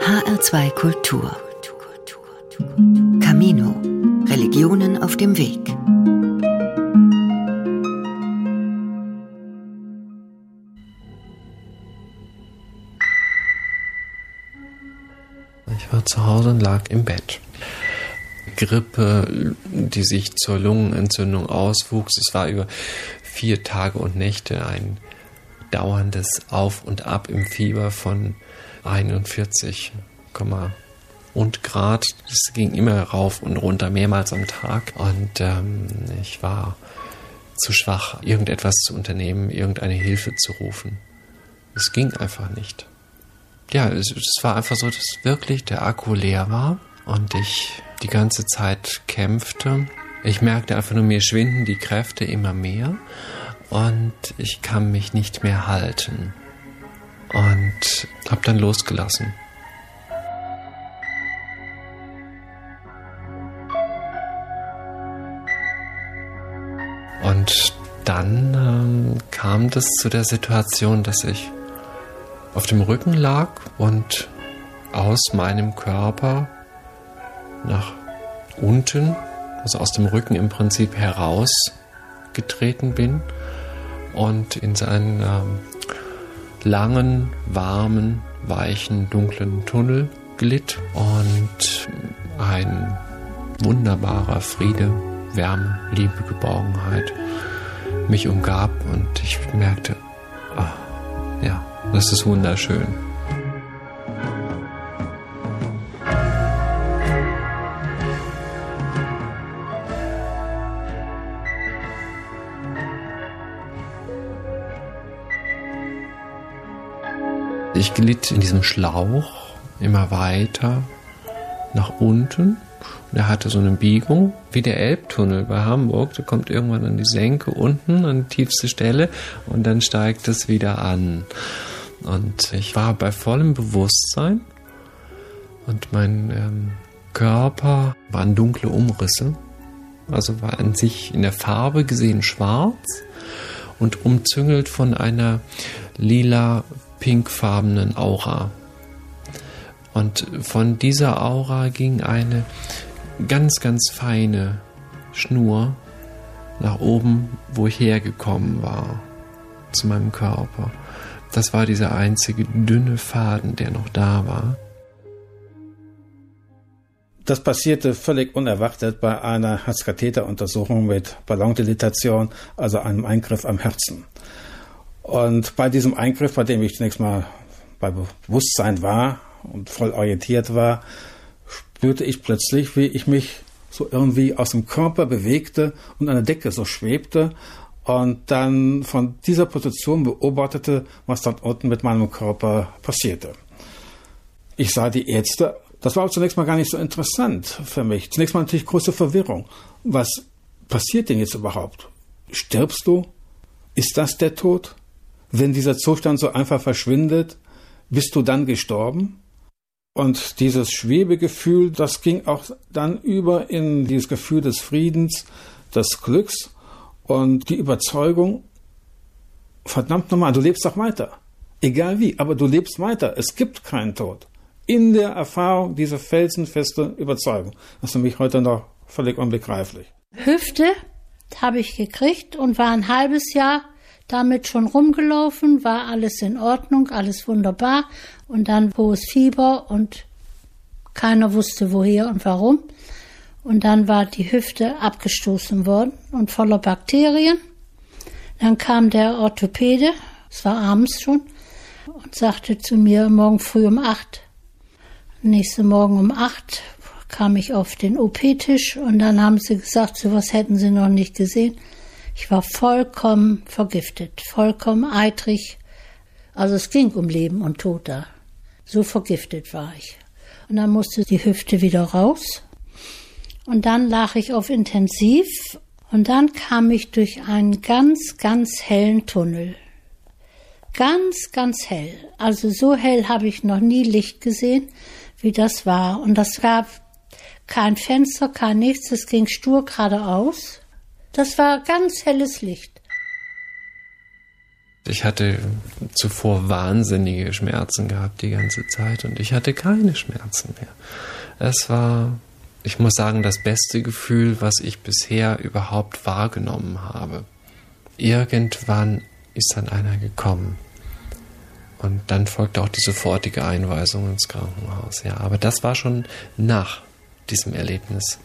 HR2 Kultur. Camino. Religionen auf dem Weg. Ich war zu Hause und lag im Bett. Grippe, die sich zur Lungenentzündung auswuchs. Es war über 4 Tage und Nächte ein dauerndes Auf und Ab im Fieber von 41, und Grad. Es ging immer rauf und runter, mehrmals am Tag. Und ich war zu schwach, irgendetwas zu unternehmen, irgendeine Hilfe zu rufen. Es ging einfach nicht. Ja, es war einfach so, dass wirklich der Akku leer war und ich die ganze Zeit kämpfte. Ich merkte einfach nur, mir schwinden die Kräfte immer mehr und ich kann mich nicht mehr halten. Und habe dann losgelassen. Und dann kam das zu der Situation, dass ich auf dem Rücken lag und aus meinem Körper nach unten, also aus dem Rücken im Prinzip herausgetreten bin und in seinen langen, warmen, weichen, dunklen Tunnel glitt und ein wunderbarer Friede, Wärme, Liebe, Geborgenheit mich umgab und ich merkte, ja, das ist wunderschön. Ich glitt in diesem Schlauch immer weiter nach unten. Und er hatte so eine Biegung, wie der Elbtunnel bei Hamburg. Da kommt irgendwann an die Senke unten, an die tiefste Stelle und dann steigt es wieder an. Und ich war bei vollem Bewusstsein und mein Körper waren dunkle Umrisse. Also war an sich in der Farbe gesehen schwarz und umzüngelt von einer lila-pinkfarbenen Aura. Und von dieser Aura ging eine ganz, ganz feine Schnur nach oben, wo ich hergekommen war, zu meinem Körper. Das war dieser einzige dünne Faden, der noch da war. Das passierte völlig unerwartet bei einer Herzkatheteruntersuchung mit Ballondilatation, also einem Eingriff am Herzen. Und bei diesem Eingriff, bei dem ich zunächst mal bei Bewusstsein war und voll orientiert war, spürte ich plötzlich, wie ich mich so irgendwie aus dem Körper bewegte und an der Decke so schwebte und dann von dieser Position beobachtete, was dort unten mit meinem Körper passierte. Ich sah die Ärzte. Das war aber zunächst mal gar nicht so interessant für mich. Zunächst mal natürlich große Verwirrung. Was passiert denn jetzt überhaupt? Stirbst du? Ist das der Tod? Wenn dieser Zustand so einfach verschwindet, bist du dann gestorben? Und dieses Schwebegefühl, das ging auch dann über in dieses Gefühl des Friedens, des Glücks und die Überzeugung, verdammt nochmal, du lebst doch weiter. Egal wie, aber du lebst weiter. Es gibt keinen Tod. In der Erfahrung, diese felsenfeste Überzeugung. Das ist für mich heute noch völlig unbegreiflich. Hüfte habe ich gekriegt und war ein halbes Jahr damit schon rumgelaufen, war alles in Ordnung, alles wunderbar und dann hohes Fieber und keiner wusste woher und warum. Und dann war die Hüfte abgestoßen worden und voller Bakterien. Dann kam der Orthopäde, es war abends schon, und sagte zu mir, morgen früh um 8. Nächsten Morgen um 8 kam ich auf den OP-Tisch und dann haben sie gesagt, sowas hätten sie noch nicht gesehen. Ich war vollkommen vergiftet, vollkommen eitrig. Also es ging um Leben und Tod da. So vergiftet war ich. Und dann musste die Hüfte wieder raus. Und dann lag ich auf Intensiv. Und dann kam ich durch einen ganz, ganz hellen Tunnel. Ganz, ganz hell. Also so hell habe ich noch nie Licht gesehen, wie das war. Und das gab kein Fenster, kein nichts. Es ging stur geradeaus. Das war ganz helles Licht. Ich hatte zuvor wahnsinnige Schmerzen gehabt die ganze Zeit und ich hatte keine Schmerzen mehr. Es war, ich muss sagen, das beste Gefühl, was ich bisher überhaupt wahrgenommen habe. Irgendwann ist dann einer gekommen. Und dann folgte auch die sofortige Einweisung ins Krankenhaus. Ja, aber das war schon nach diesem Erlebnis.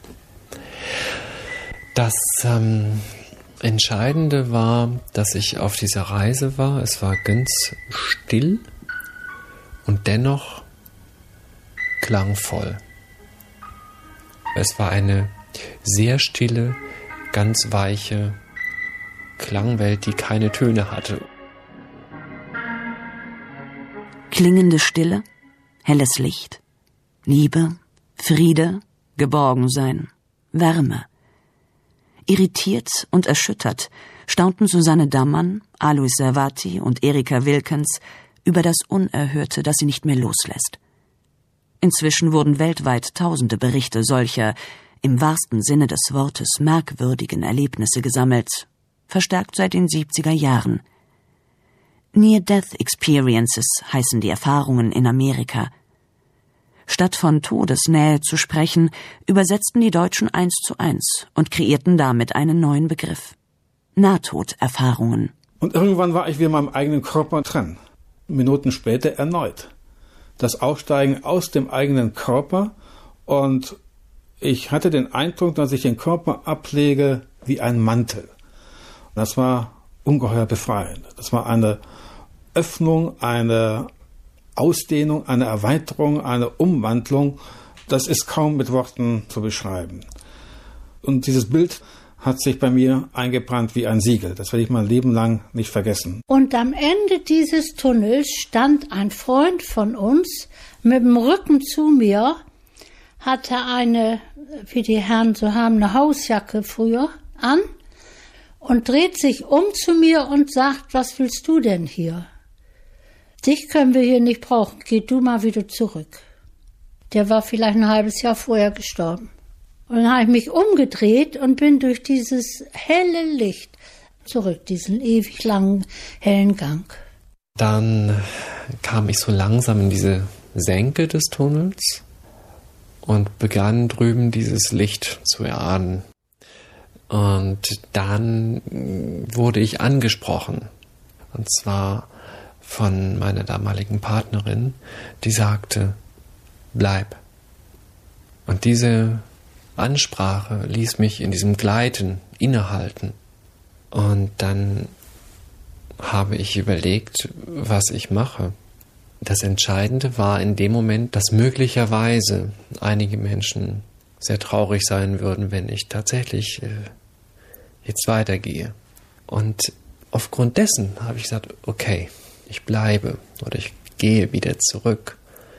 Das Entscheidende war, dass ich auf dieser Reise war. Es war ganz still und dennoch klangvoll. Es war eine sehr stille, ganz weiche Klangwelt, die keine Töne hatte. Klingende Stille, helles Licht, Liebe, Friede, Geborgensein, Wärme. Irritiert und erschüttert staunten Susanne Dammann, Alois Servati und Erika Wilkens über das Unerhörte, das sie nicht mehr loslässt. Inzwischen wurden weltweit tausende Berichte solcher, im wahrsten Sinne des Wortes merkwürdigen Erlebnisse gesammelt, verstärkt seit den 70er Jahren. Near-Death Experiences heißen die Erfahrungen in Amerika. Statt von Todesnähe zu sprechen, übersetzten die Deutschen 1:1 und kreierten damit einen neuen Begriff. Nahtoderfahrungen. Und irgendwann war ich wieder meinem eigenen Körper dran. Minuten später erneut. Das Aussteigen aus dem eigenen Körper, und ich hatte den Eindruck, dass ich den Körper ablege wie ein Mantel. Das war ungeheuer befreiend. Das war eine Öffnung, eine Ausdehnung, eine Erweiterung, eine Umwandlung. Das ist kaum mit Worten zu beschreiben. Und dieses Bild hat sich bei mir eingebrannt wie ein Siegel. Das werde ich mein Leben lang nicht vergessen. Und am Ende dieses Tunnels stand ein Freund von uns mit dem Rücken zu mir, hatte eine, wie die Herren so haben, eine Hausjacke früher an und dreht sich um zu mir und sagt, was willst du denn hier? Dich können wir hier nicht brauchen, geh du mal wieder zurück. Der war vielleicht ein halbes Jahr vorher gestorben. Und dann habe ich mich umgedreht und bin durch dieses helle Licht zurück, diesen ewig langen, hellen Gang. Dann kam ich so langsam in diese Senke des Tunnels und begann drüben dieses Licht zu erahnen. Und dann wurde ich angesprochen. Und zwar von meiner damaligen Partnerin, die sagte, bleib. Und diese Ansprache ließ mich in diesem Gleiten innehalten. Und dann habe ich überlegt, was ich mache. Das Entscheidende war in dem Moment, dass möglicherweise einige Menschen sehr traurig sein würden, wenn ich tatsächlich jetzt weitergehe. Und aufgrund dessen habe ich gesagt, okay, ich bleibe oder ich gehe wieder zurück.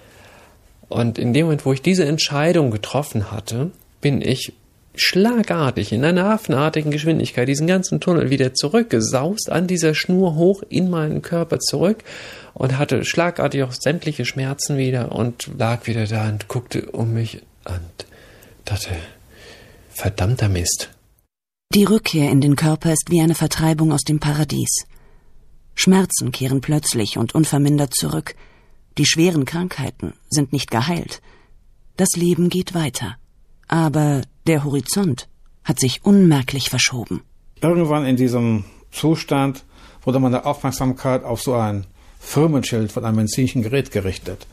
Und in dem Moment, wo ich diese Entscheidung getroffen hatte, bin ich schlagartig in einer affenartigen Geschwindigkeit diesen ganzen Tunnel wieder zurückgesaust, an dieser Schnur hoch in meinen Körper zurück und hatte schlagartig auch sämtliche Schmerzen wieder und lag wieder da und guckte um mich und dachte, verdammter Mist. Die Rückkehr in den Körper ist wie eine Vertreibung aus dem Paradies. Schmerzen kehren plötzlich und unvermindert zurück. Die schweren Krankheiten sind nicht geheilt. Das Leben geht weiter. Aber der Horizont hat sich unmerklich verschoben. Irgendwann in diesem Zustand wurde meine Aufmerksamkeit auf so ein Firmenschild von einem medizinischen Gerät gerichtet.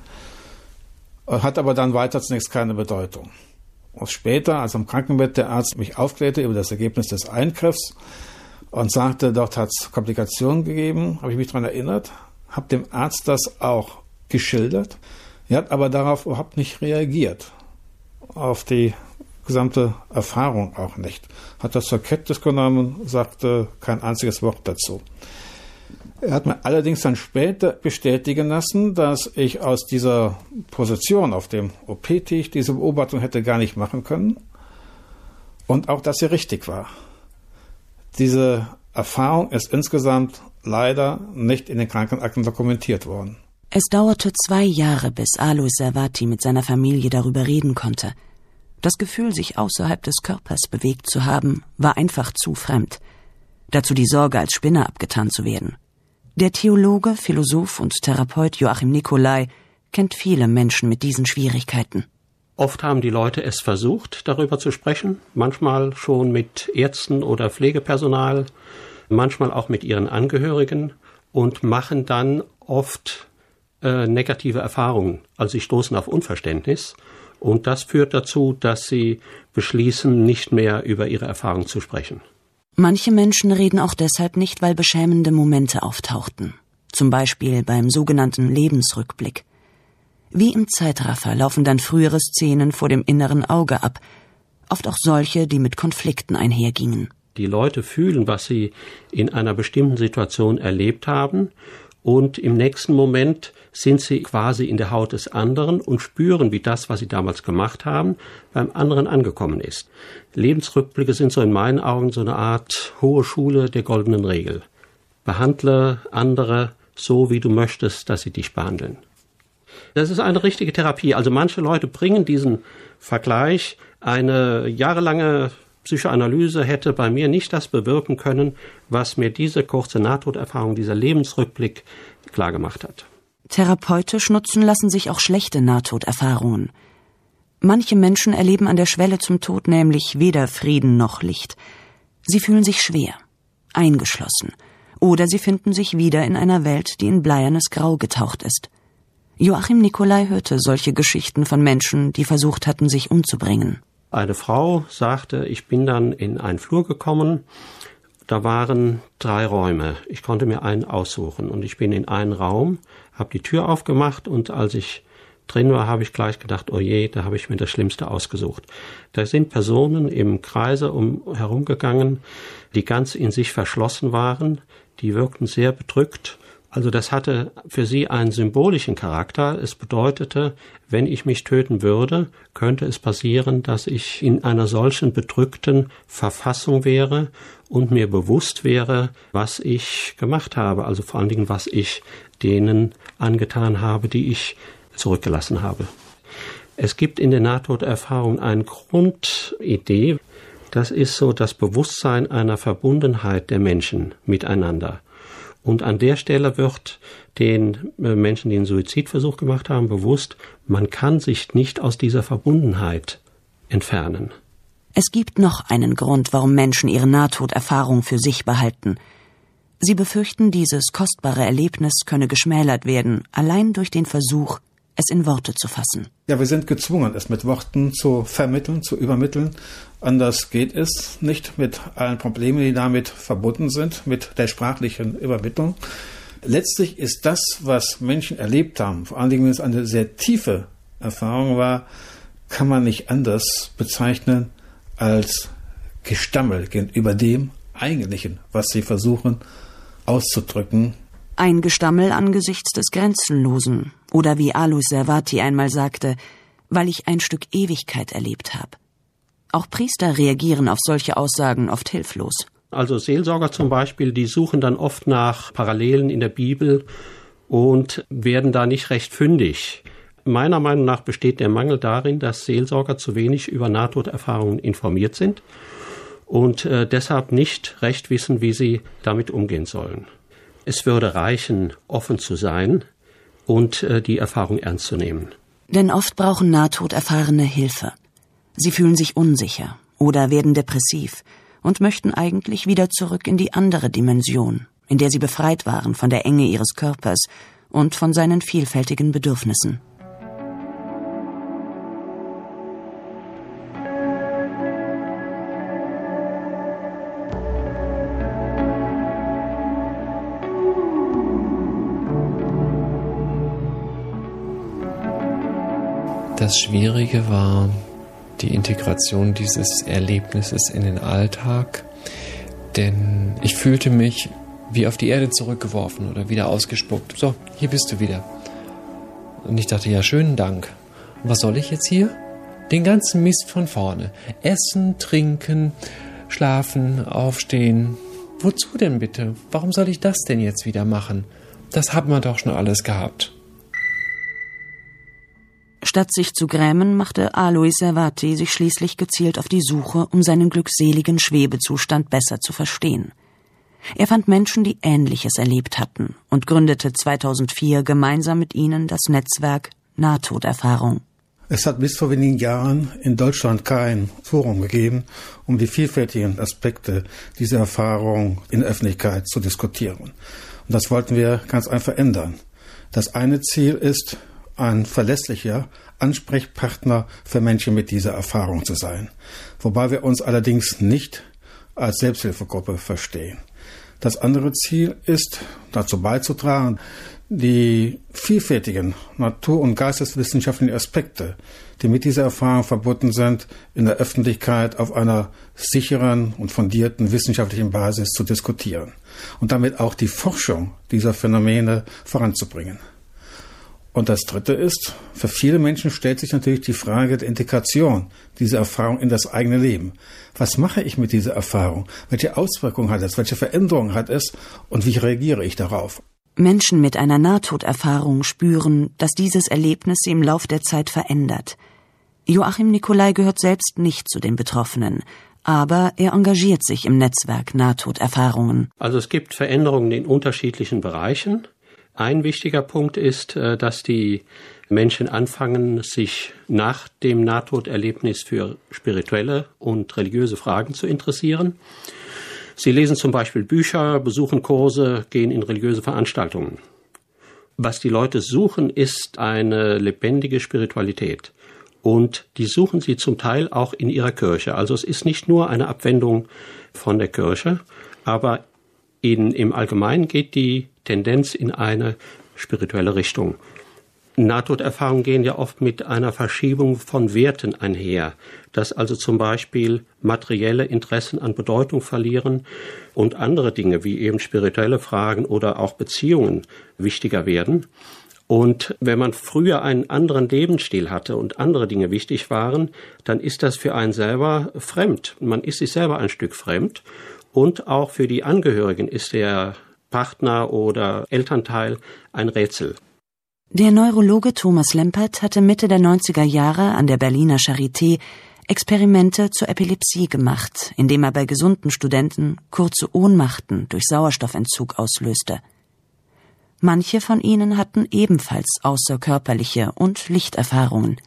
Hat aber dann weiter zunächst keine Bedeutung. Und später, als am Krankenbett der Arzt mich aufklärte über das Ergebnis des Eingriffs und sagte, dort hat es Komplikationen gegeben, habe ich mich daran erinnert, habe dem Arzt das auch geschildert. Er hat aber darauf überhaupt nicht reagiert, auf die gesamte Erfahrung auch nicht. Hat das zur Kenntnis genommen, sagte kein einziges Wort dazu. Er hat mir allerdings dann später bestätigen lassen, dass ich aus dieser Position auf dem OP-Tisch diese Beobachtung hätte gar nicht machen können und auch, dass sie richtig war. Diese Erfahrung ist insgesamt leider nicht in den Krankenakten dokumentiert worden. Es dauerte 2 Jahre, bis Alois Servati mit seiner Familie darüber reden konnte. Das Gefühl, sich außerhalb des Körpers bewegt zu haben, war einfach zu fremd. Dazu die Sorge, als Spinner abgetan zu werden. Der Theologe, Philosoph und Therapeut Joachim Nicolai kennt viele Menschen mit diesen Schwierigkeiten. Oft haben die Leute es versucht, darüber zu sprechen, manchmal schon mit Ärzten oder Pflegepersonal, manchmal auch mit ihren Angehörigen und machen dann oft negative Erfahrungen. Also sie stoßen auf Unverständnis und das führt dazu, dass sie beschließen, nicht mehr über ihre Erfahrungen zu sprechen. Manche Menschen reden auch deshalb nicht, weil beschämende Momente auftauchten. Zum Beispiel beim sogenannten Lebensrückblick. Wie im Zeitraffer laufen dann frühere Szenen vor dem inneren Auge ab, oft auch solche, die mit Konflikten einhergingen. Die Leute fühlen, was sie in einer bestimmten Situation erlebt haben und im nächsten Moment sind sie quasi in der Haut des anderen und spüren, wie das, was sie damals gemacht haben, beim anderen angekommen ist. Lebensrückblicke sind so in meinen Augen so eine Art hohe Schule der goldenen Regel. Behandle andere so, wie du möchtest, dass sie dich behandeln. Das ist eine richtige Therapie. Also manche Leute bringen diesen Vergleich. Eine jahrelange Psychoanalyse hätte bei mir nicht das bewirken können, was mir diese kurze Nahtoderfahrung, dieser Lebensrückblick klargemacht hat. Therapeutisch nutzen lassen sich auch schlechte Nahtoderfahrungen. Manche Menschen erleben an der Schwelle zum Tod nämlich weder Frieden noch Licht. Sie fühlen sich schwer, eingeschlossen, oder sie finden sich wieder in einer Welt, die in bleiernes Grau getaucht ist. Joachim Nicolai hörte solche Geschichten von Menschen, die versucht hatten, sich umzubringen. Eine Frau sagte, ich bin dann in einen Flur gekommen, da waren 3 Räume. Ich konnte mir einen aussuchen und ich bin in einen Raum, habe die Tür aufgemacht und als ich drin war, habe ich gleich gedacht, oh je, da habe ich mir das Schlimmste ausgesucht. Da sind Personen im Kreise herumgegangen, die ganz in sich verschlossen waren, die wirkten sehr bedrückt. Also das hatte für sie einen symbolischen Charakter. Es bedeutete, wenn ich mich töten würde, könnte es passieren, dass ich in einer solchen bedrückten Verfassung wäre und mir bewusst wäre, was ich gemacht habe. Also vor allen Dingen, was ich denen angetan habe, die ich zurückgelassen habe. Es gibt in der Nahtoderfahrung eine Grundidee. Das ist so das Bewusstsein einer Verbundenheit der Menschen miteinander. Und an der Stelle wird den Menschen, die einen Suizidversuch gemacht haben, bewusst, man kann sich nicht aus dieser Verbundenheit entfernen. Es gibt noch einen Grund, warum Menschen ihre Nahtoderfahrung für sich behalten. Sie befürchten, dieses kostbare Erlebnis könne geschmälert werden, allein durch den Versuch, es in Worte zu fassen. Ja, wir sind gezwungen, es mit Worten zu vermitteln, zu übermitteln. Anders geht es nicht mit allen Problemen, die damit verbunden sind, mit der sprachlichen Übermittlung. Letztlich ist das, was Menschen erlebt haben, vor allen Dingen, wenn es eine sehr tiefe Erfahrung war, kann man nicht anders bezeichnen als Gestammel gegenüber dem Eigentlichen, was sie versuchen auszudrücken. Ein Gestammel angesichts des Grenzenlosen. Oder wie Alois Servati einmal sagte, weil ich ein Stück Ewigkeit erlebt habe. Auch Priester reagieren auf solche Aussagen oft hilflos. Also Seelsorger zum Beispiel, die suchen dann oft nach Parallelen in der Bibel und werden da nicht recht fündig. Meiner Meinung nach besteht der Mangel darin, dass Seelsorger zu wenig über Nahtoderfahrungen informiert sind und deshalb nicht recht wissen, wie sie damit umgehen sollen. Es würde reichen, offen zu sein und die Erfahrung ernst zu nehmen. Denn oft brauchen Nahtoderfahrene Hilfe. Sie fühlen sich unsicher oder werden depressiv und möchten eigentlich wieder zurück in die andere Dimension, in der sie befreit waren von der Enge ihres Körpers und von seinen vielfältigen Bedürfnissen. Das Schwierige war die Integration dieses Erlebnisses in den Alltag, denn ich fühlte mich wie auf die Erde zurückgeworfen oder wieder ausgespuckt. So, hier bist du wieder. Und ich dachte, ja, schönen Dank. Und was soll ich jetzt hier? Den ganzen Mist von vorne. Essen, trinken, schlafen, aufstehen. Wozu denn bitte? Warum soll ich das denn jetzt wieder machen? Das haben wir doch schon alles gehabt. Statt sich zu grämen, machte Alois Servati sich schließlich gezielt auf die Suche, um seinen glückseligen Schwebezustand besser zu verstehen. Er fand Menschen, die Ähnliches erlebt hatten und gründete 2004 gemeinsam mit ihnen das Netzwerk Nahtoderfahrung. Es hat bis vor wenigen Jahren in Deutschland kein Forum gegeben, um die vielfältigen Aspekte dieser Erfahrung in der Öffentlichkeit zu diskutieren. Und das wollten wir ganz einfach ändern. Das eine Ziel ist, ein verlässlicher Ansprechpartner für Menschen mit dieser Erfahrung zu sein, wobei wir uns allerdings nicht als Selbsthilfegruppe verstehen. Das andere Ziel ist, dazu beizutragen, die vielfältigen natur- und geisteswissenschaftlichen Aspekte, die mit dieser Erfahrung verbunden sind, in der Öffentlichkeit auf einer sicheren und fundierten wissenschaftlichen Basis zu diskutieren und damit auch die Forschung dieser Phänomene voranzubringen. Und das Dritte ist, für viele Menschen stellt sich natürlich die Frage der Integration dieser Erfahrung in das eigene Leben. Was mache ich mit dieser Erfahrung? Welche Auswirkungen hat es? Welche Veränderungen hat es? Und wie reagiere ich darauf? Menschen mit einer Nahtoderfahrung spüren, dass dieses Erlebnis sie im Lauf der Zeit verändert. Joachim Nicolai gehört selbst nicht zu den Betroffenen, aber er engagiert sich im Netzwerk Nahtoderfahrungen. Also es gibt Veränderungen in unterschiedlichen Bereichen. Ein wichtiger Punkt ist, dass die Menschen anfangen, sich nach dem Nahtoderlebnis für spirituelle und religiöse Fragen zu interessieren. Sie lesen zum Beispiel Bücher, besuchen Kurse, gehen in religiöse Veranstaltungen. Was die Leute suchen, ist eine lebendige Spiritualität. Und die suchen sie zum Teil auch in ihrer Kirche. Also es ist nicht nur eine Abwendung von der Kirche, aber im Allgemeinen geht die Tendenz in eine spirituelle Richtung. Nahtoderfahrungen gehen ja oft mit einer Verschiebung von Werten einher, dass also zum Beispiel materielle Interessen an Bedeutung verlieren und andere Dinge wie eben spirituelle Fragen oder auch Beziehungen wichtiger werden. Und wenn man früher einen anderen Lebensstil hatte und andere Dinge wichtig waren, dann ist das für einen selber fremd. Man ist sich selber ein Stück fremd und auch für die Angehörigen ist der Partner oder Elternteil ein Rätsel. Der Neurologe Thomas Lempert hatte Mitte der 90er Jahre an der Berliner Charité Experimente zur Epilepsie gemacht, indem er bei gesunden Studenten kurze Ohnmachten durch Sauerstoffentzug auslöste. Manche von ihnen hatten ebenfalls außerkörperliche und Lichterfahrungen.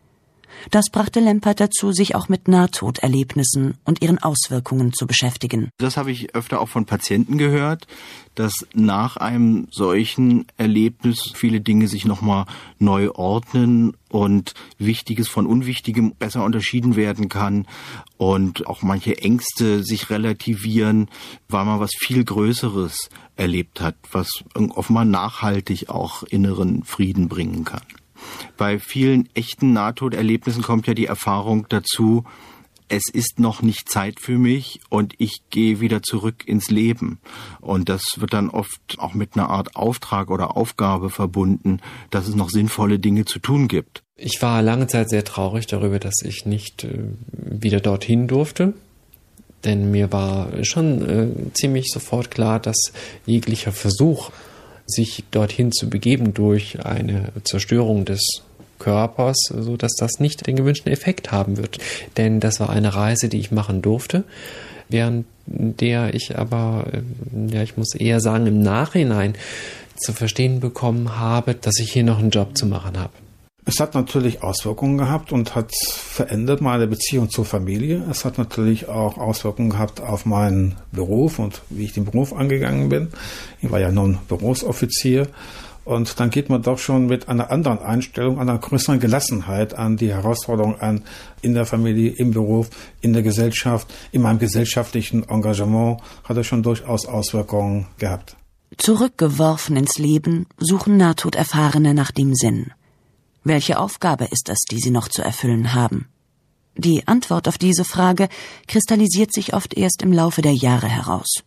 Das brachte Lempert dazu, sich auch mit Nahtoderlebnissen und ihren Auswirkungen zu beschäftigen. Das habe ich öfter auch von Patienten gehört, dass nach einem solchen Erlebnis viele Dinge sich nochmal neu ordnen und Wichtiges von Unwichtigem besser unterschieden werden kann und auch manche Ängste sich relativieren, weil man was viel Größeres erlebt hat, was offenbar nachhaltig auch inneren Frieden bringen kann. Bei vielen echten Nahtoderlebnissen kommt ja die Erfahrung dazu, es ist noch nicht Zeit für mich und ich gehe wieder zurück ins Leben. Und das wird dann oft auch mit einer Art Auftrag oder Aufgabe verbunden, dass es noch sinnvolle Dinge zu tun gibt. Ich war lange Zeit sehr traurig darüber, dass ich nicht wieder dorthin durfte. Denn mir war schon ziemlich sofort klar, dass jeglicher Versuch, sich dorthin zu begeben durch eine Zerstörung des Körpers, so dass das nicht den gewünschten Effekt haben wird. Denn das war eine Reise, die ich machen durfte, während der ich aber, ich muss eher sagen, im Nachhinein zu verstehen bekommen habe, dass ich hier noch einen Job zu machen habe. Es hat natürlich Auswirkungen gehabt und hat verändert meine Beziehung zur Familie. Es hat natürlich auch Auswirkungen gehabt auf meinen Beruf und wie ich den Beruf angegangen bin. Ich war ja nun Berufsoffizier und dann geht man doch schon mit einer anderen Einstellung, einer größeren Gelassenheit an die Herausforderungen an, in der Familie, im Beruf, in der Gesellschaft, in meinem gesellschaftlichen Engagement hat es schon durchaus Auswirkungen gehabt. Zurückgeworfen ins Leben suchen Nahtoderfahrene nach dem Sinn. Welche Aufgabe ist es, die sie noch zu erfüllen haben? Die Antwort auf diese Frage kristallisiert sich oft erst im Laufe der Jahre heraus.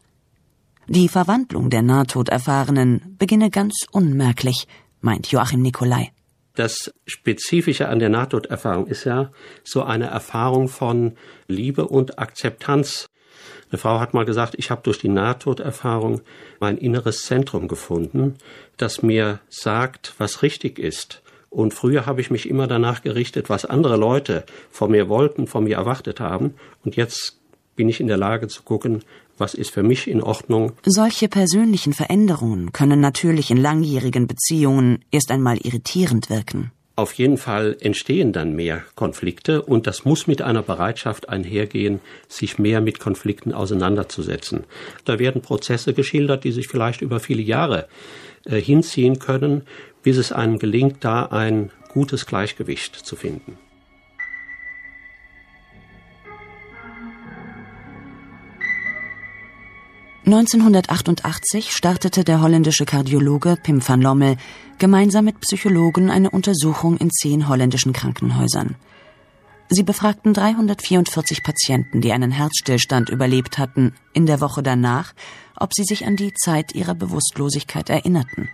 Die Verwandlung der Nahtoderfahrenen beginne ganz unmerklich, meint Joachim Nicolai. Das Spezifische an der Nahtoderfahrung ist ja so eine Erfahrung von Liebe und Akzeptanz. Eine Frau hat mal gesagt, ich habe durch die Nahtoderfahrung mein inneres Zentrum gefunden, das mir sagt, was richtig ist. Und früher habe ich mich immer danach gerichtet, was andere Leute von mir wollten, von mir erwartet haben. Und jetzt bin ich in der Lage zu gucken, was ist für mich in Ordnung. Solche persönlichen Veränderungen können natürlich in langjährigen Beziehungen erst einmal irritierend wirken. Auf jeden Fall entstehen dann mehr Konflikte und das muss mit einer Bereitschaft einhergehen, sich mehr mit Konflikten auseinanderzusetzen. Da werden Prozesse geschildert, die sich vielleicht über viele Jahre hinziehen können, bis es einem gelingt, da ein gutes Gleichgewicht zu finden. (1988) startete der holländische Kardiologe Pim van Lommel gemeinsam mit Psychologen eine Untersuchung in 10 holländischen Krankenhäusern. Sie befragten 344 Patienten, die einen Herzstillstand überlebt hatten, in der Woche danach, ob sie sich an die Zeit ihrer Bewusstlosigkeit erinnerten.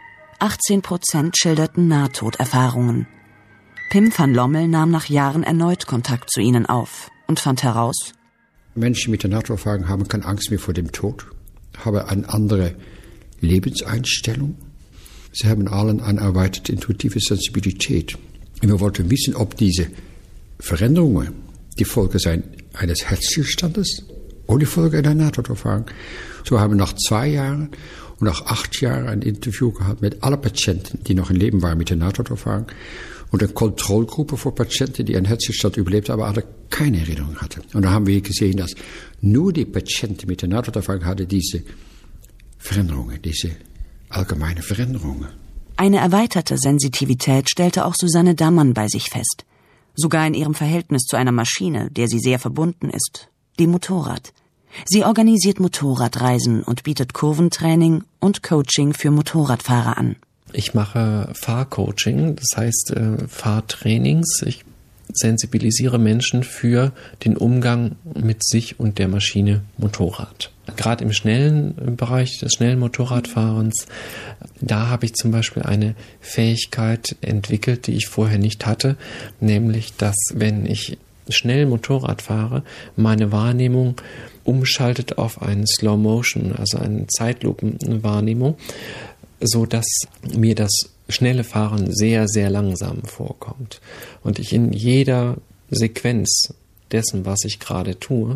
18% schilderten Nahtoderfahrungen. Pim van Lommel nahm nach Jahren erneut Kontakt zu ihnen auf und fand heraus: Menschen mit der Nahtoderfahrung haben keine Angst mehr vor dem Tod, haben eine andere Lebenseinstellung. Sie haben allen eine erweiterte intuitive Sensibilität. Und wir wollten wissen, ob diese Veränderungen die Folge sind eines Herzstillstandes oder die Folge einer Nahtoderfahrung. So haben wir nach 2 Jahren und nach 8 Jahren ein Interview gehabt mit allen Patienten, die noch im Leben waren mit der Nahtoderfahrung. Und eine Kontrollgruppe von Patienten, die einen Herzstillstand überlebt haben, aber alle keine Erinnerung hatten. Und da haben wir gesehen, dass nur die Patienten mit der Nahtoderfahrung hatten diese Veränderungen, diese allgemeine Veränderungen. Eine erweiterte Sensitivität stellte auch Susanne Dammann bei sich fest. Sogar in ihrem Verhältnis zu einer Maschine, der sie sehr verbunden ist, dem Motorrad. Sie organisiert Motorradreisen und bietet Kurventraining und Coaching für Motorradfahrer an. Ich mache Fahrcoaching, das heißt Fahrtrainings. Ich sensibilisiere Menschen für den Umgang mit sich und der Maschine Motorrad. Gerade im schnellen Bereich des schnellen Motorradfahrens, da habe ich zum Beispiel eine Fähigkeit entwickelt, die ich vorher nicht hatte, nämlich, dass wenn ich schnell Motorrad fahre, meine Wahrnehmung umschaltet auf eine Slow Motion, also eine Zeitlupenwahrnehmung, so dass mir das schnelle Fahren sehr, sehr langsam vorkommt. Und ich in jeder Sequenz dessen, was ich gerade tue,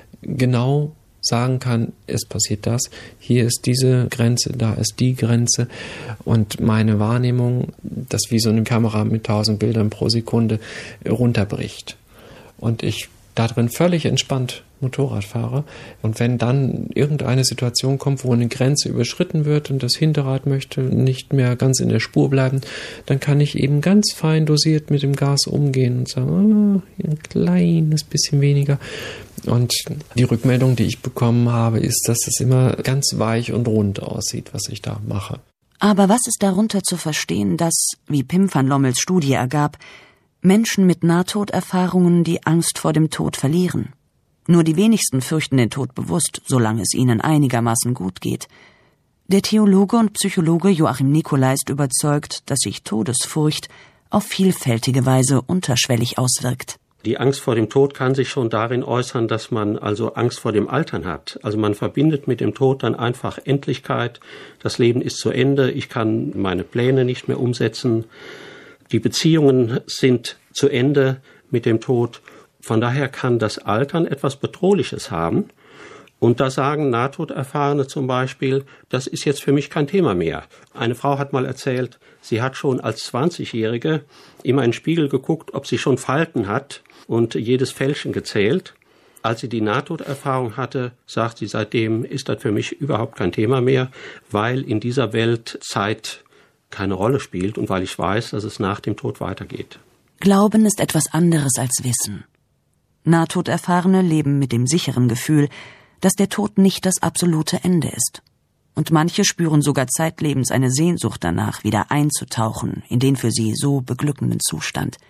genau sagen kann, es passiert das, hier ist diese Grenze, da ist die Grenze und meine Wahrnehmung, das wie so eine Kamera mit 1000 Bildern pro Sekunde runterbricht. Und ich darin völlig entspannt Motorrad fahre. Und wenn dann irgendeine Situation kommt, wo eine Grenze überschritten wird und das Hinterrad möchte nicht mehr ganz in der Spur bleiben, dann kann ich eben ganz fein dosiert mit dem Gas umgehen und sagen, ein kleines bisschen weniger. Und die Rückmeldung, die ich bekommen habe, ist, dass es immer ganz weich und rund aussieht, was ich da mache. Aber was ist darunter zu verstehen, dass, wie Pim van Lommels Studie ergab, Menschen mit Nahtoderfahrungen die Angst vor dem Tod verlieren? Nur die wenigsten fürchten den Tod bewusst, solange es ihnen einigermaßen gut geht. Der Theologe und Psychologe Joachim Nicolai ist überzeugt, dass sich Todesfurcht auf vielfältige Weise unterschwellig auswirkt. Die Angst vor dem Tod kann sich schon darin äußern, dass man also Angst vor dem Altern hat. Also man verbindet mit dem Tod dann einfach Endlichkeit. Das Leben ist zu Ende, ich kann meine Pläne nicht mehr umsetzen. Die Beziehungen sind zu Ende mit dem Tod. Von daher kann das Altern etwas Bedrohliches haben. Und da sagen Nahtoderfahrene zum Beispiel, das ist jetzt für mich kein Thema mehr. Eine Frau hat mal erzählt, sie hat schon als 20-Jährige immer in den Spiegel geguckt, ob sie schon Falten hat und jedes Fältchen gezählt. Als sie die Nahtoderfahrung hatte, sagt sie, seitdem ist das für mich überhaupt kein Thema mehr, weil in dieser Welt Zeit keine Rolle spielt und weil ich weiß, dass es nach dem Tod weitergeht. Glauben ist etwas anderes als Wissen. Nahtoderfahrene leben mit dem sicheren Gefühl, dass der Tod nicht das absolute Ende ist. Und manche spüren sogar zeitlebens eine Sehnsucht danach, wieder einzutauchen in den für sie so beglückenden Zustand.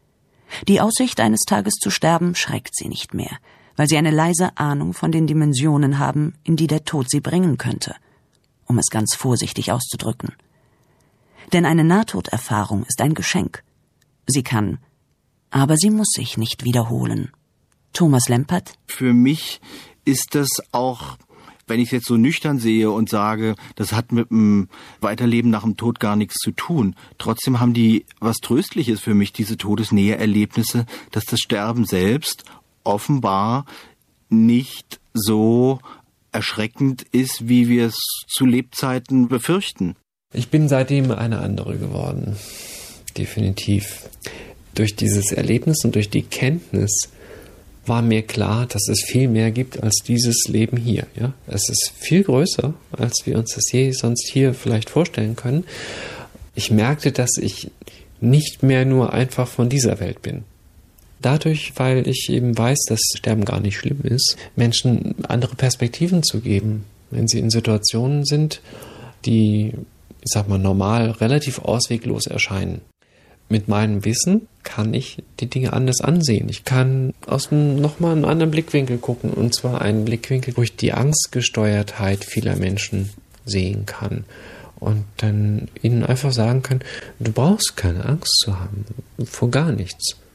Die Aussicht, eines Tages zu sterben, schreckt sie nicht mehr, weil sie eine leise Ahnung von den Dimensionen haben, in die der Tod sie bringen könnte, um es ganz vorsichtig auszudrücken. Denn eine Nahtoderfahrung ist ein Geschenk. Sie kann, aber sie muss sich nicht wiederholen. Thomas Lempert? Für mich ist das auch, wenn ich es jetzt so nüchtern sehe und sage, das hat mit dem Weiterleben nach dem Tod gar nichts zu tun. Trotzdem haben die was Tröstliches für mich, diese Todesnähe-Erlebnisse, dass das Sterben selbst offenbar nicht so erschreckend ist, wie wir es zu Lebzeiten befürchten. Ich bin seitdem eine andere geworden. Definitiv. Durch dieses Erlebnis und durch die Kenntnis war mir klar, dass es viel mehr gibt als dieses Leben hier. Ja? Es ist viel größer, als wir uns das je sonst hier vielleicht vorstellen können. Ich merkte, dass ich nicht mehr nur einfach von dieser Welt bin. Dadurch, weil ich eben weiß, dass Sterben gar nicht schlimm ist, Menschen andere Perspektiven zu geben, wenn sie in Situationen sind, die, ich sag mal, normal relativ ausweglos erscheinen. Mit meinem Wissen kann ich die Dinge anders ansehen. Ich kann aus nochmal einen anderen Blickwinkel gucken, und zwar einen Blickwinkel, wo ich die Angstgesteuertheit vieler Menschen sehen kann und dann ihnen einfach sagen kann, du brauchst keine Angst zu haben, vor gar nichts.